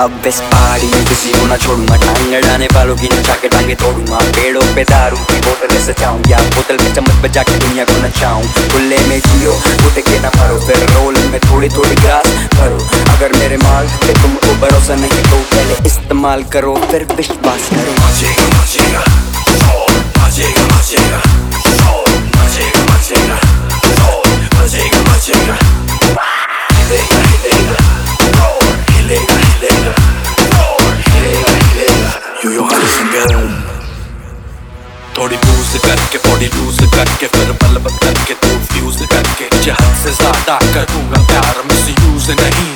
अब इस पहाड़ी में किसी को ना छोड़ूंगा, टांग अड़ाने वालों की नचा के टांगे तोड़ूंगा। पेड़ों पे दारू की बोतलें सजाऊं या बोतल पे चम्मच बजा के दुनिया को नचाऊं। खुले में जियो उठ के ना मरो, फिर रोल में थोड़ी थोड़ी ग्रास भरो। अगर मेरे माल पे तुमको भरोसा नहीं तो पहले इस्तेमाल करो फिर विश्वास करो। मचेगा मचेगा शोर, मचेगा मचेगा शोर, मचेगा मचेगा शोर, मचेगा मचेगा हिलेगा हिलेगा शोर, हिलेगा हिलेगा शोर, हिलेगा हिलेगा। यो हर सिंगर थोड़ी बूज करके बॉडी लूज करके फिर बल बदल के तू फ्यूज करके मुझे हद से ज्यादा करूंगा प्यार, मिस यूज नहीं